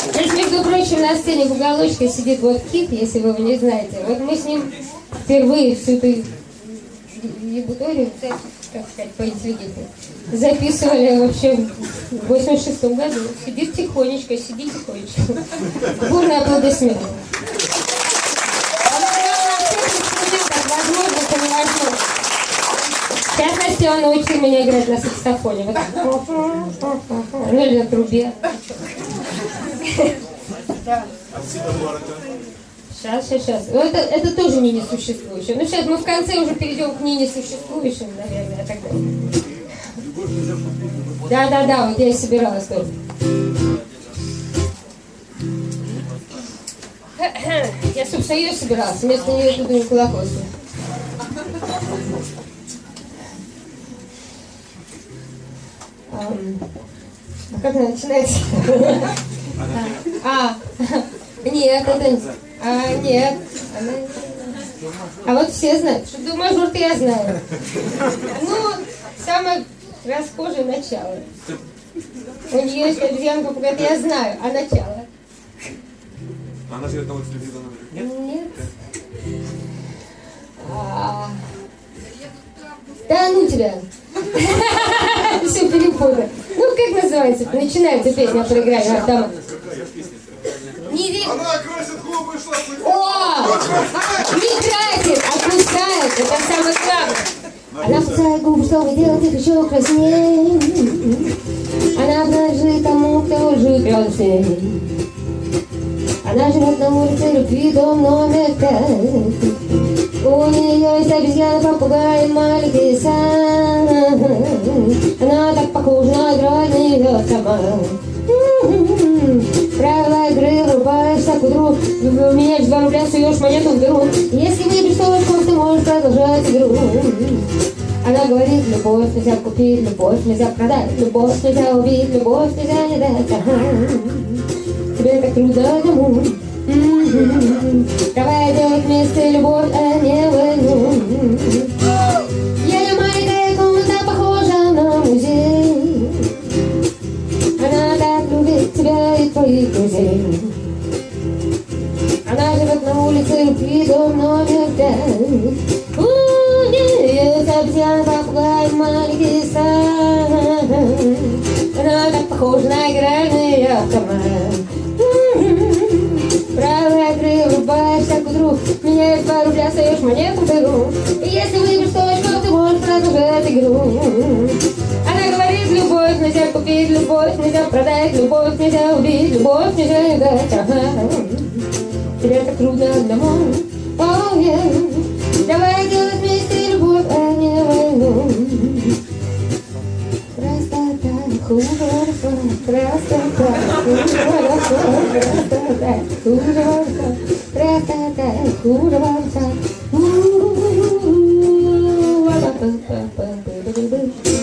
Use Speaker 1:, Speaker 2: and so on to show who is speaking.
Speaker 1: Здесь, между прочим, на сцене в уголочке сидит вот Кит, если вы его не знаете. Вот мы с ним впервые всю эту ебуторию, как сказать, по-интеллигентному, записывали вообще в 86-м году. Сидит тихонечко, сиди тихонечко. Бурные аплодисменты. Возможно, это невозможно. В частности, он научил меня играть на саксофоне. Вот так. Ну или на трубе. Сейчас. Ну, это тоже не несуществующее. Ну, сейчас мы в конце уже перейдем к не несуществующим, наверное, тогда. Да, вот я и собиралась тоже. Я, собственно, ее собиралась. Вместо нее тут не Кулаковская. А как она начинается? Нет, это не... нет. А вот все знают. Что до мажор-то я знаю. Ну, самое расхожее начало. У нее есть обезьянка, говорит, я знаю, а начало?
Speaker 2: Она живет на улице Лебедина?
Speaker 1: Нет. Да ну тебя. Все перепутал. Ну, как называется? Начинается песня про играние дома. Не видно.
Speaker 2: Она красит губы и шла.
Speaker 1: О! Не красит, а кусает. Это самое главное. Она кусает губы, чтобы делать их еще краснее. Она обнажит тому, кто лжит рядом с ней. Она живет на улице любви, дом номер 5. У нее есть обезьяна, попугай и маленький сан. Она так похожа на игральный автомат. Правила игры врубаешься к утру. Меняешь 2 рубля, суешь монету в дыру. Если выйдешь 100 очков, ты можешь продолжать игру. Она говорит, любовь нельзя купить, любовь нельзя продать, любовь нельзя убить, любовь нельзя не дать. Тебе так трудно одному. Давай делать вместе любовь, а не войну. Я маленькая комната, похожа на музей. Она так любит тебя и твоих друзей. Она живет на улице любви, дом номер 5. У нее есть обезьяна, попугай, маленький сан. Она так похожа на игральный автомат. Правила игры врубаешься к утру. Меняешь 2 рубля, суешь монету в дыру. И если выберешь 100 очков, ты можешь продолжать игру. Она говорит, любовь нельзя купить, любовь нельзя продать, любовь нельзя убить, любовь нельзя не дать. Тебе так трудно одному. Oh, yeah. Давай делать вместе любовь, а не войну. Просто так, хорошо, просто так, хорошо, просто так, хорошо.